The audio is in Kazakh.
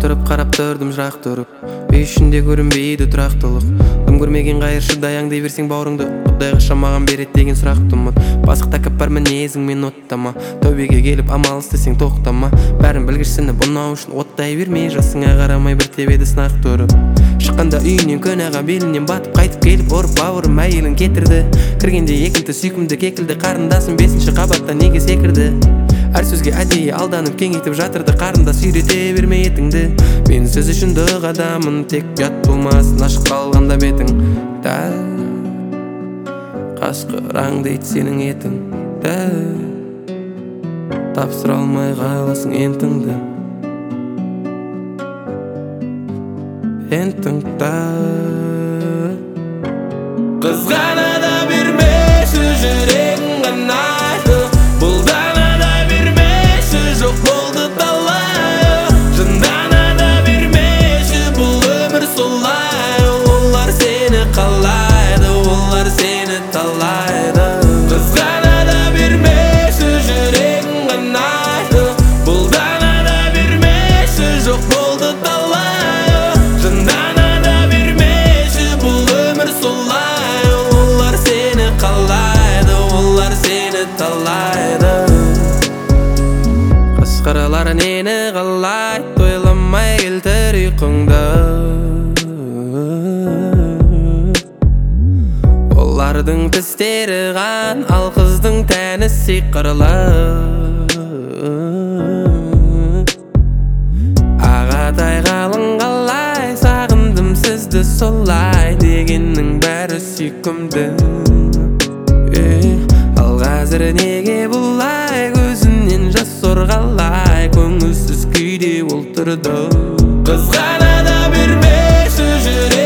Отырып қарап тұрдым жырақ тұрып, үй ішінде көрінбейді тұрақтылық. Дым көрмеген қайыршы даяңдай берсең бауырыңды, Құдай қашан маған береді деген сұрақты ұмыт. Басық тәкаппар мінезің мен оттама, тәубеге келіп амал істесең тоқтама. Бәрін білгішсініп ұнау үшін оттай бермей, жасыңа қарамай бір тебеді сынақ тұрып. Шыққанда үйінен көнаға белінен батып, қайтып келіп ұрып бауырым әйелін кетірді. Кіргенде екінті сүйкімді кекілді, қарындасым 5-ші қабатта неге секірді. Әр сөзге әдейі алданып кеңейтіп жатырды, қарындас үйрете берме етіңді. Мен сөз үшін дұқ адамын, тек ұят болмасын ашық қалғанда бетің. Дәл қашқыраң дейді сенің етің, дәл тапсыра алмай қаласың ентіңді. Ентіңді қызғана да бермеші жүрегің қанайды, бұлдана да бермеші жоқ болды талай, жындана да бермеші бұл өмір солай. Олар сені қалайды, олар сені талайды. Қызғана да бермеші жүрегің қанайды, бұлдана да бермеші жоқ болды талай, жындана да бермеші бұл өмір солай. Олар сені қалайды, олар сені талайды. Қашқаралар нені қалайды, ойламай келтір ұйқыңды. Олардың тістері қан, ал қыздың тәні сиқырлы. Ағатай қалың қалай, сағындым сізді солай, дегеннің бәрі сүйкімді. Ал қазір неге бұлай, көзінен жас сорғалай, көңілсіз күйде ол тұрды. Қызғана да бермеші жүрегің